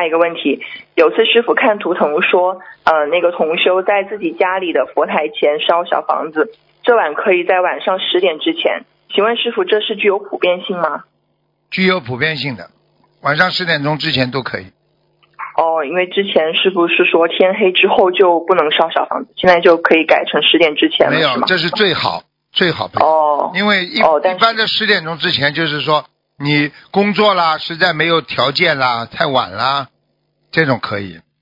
下一个问题，有次师傅看图腾说，那个同修在自己家里的佛台前烧小房子，这晚可以在晚上10点之前，请问师傅这是具有普遍性吗？ 具有普遍性的，晚上10点钟之前都可以。 哦，因为之前师傅是说天黑之后就不能烧小房子，现在就可以改成10点之前了， 没有是吗？ 这是最好哦， 因为一般的10点钟之前就是说你工作啦，实在没有条件啦，太晚啦，这种可以。